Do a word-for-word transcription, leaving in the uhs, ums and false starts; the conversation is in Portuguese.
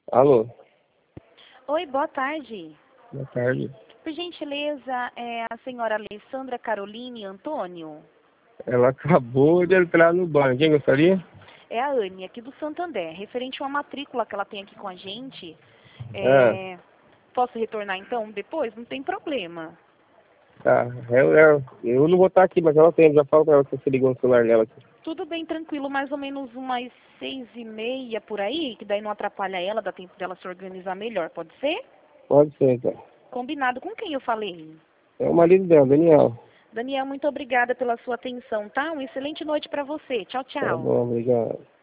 Alô, Oi, boa tarde. boa tarde. Por gentileza, é a senhora Alessandra Caroline Antônio? Ela acabou de entrar no banco. Quem gostaria? É a Anne, aqui do Santander, referente a uma matrícula que ela tem aqui com a gente. Ah, É, Posso retornar então depois? Não tem problema. tá. Eu, eu, eu não vou estar aqui, mas ela tem. Já falo pra ela que você ligou no celular dela aqui. Tudo bem tranquilo, mais ou menos umas seis e meia por aí, que daí não atrapalha ela, dá tempo dela se organizar melhor, pode ser? Pode ser, então. Combinado. Com quem eu falei? É o marido dela, Daniel. Daniel, muito obrigada pela sua atenção, tá? Uma excelente noite para você. Tchau, Tá tchau. bom, obrigado.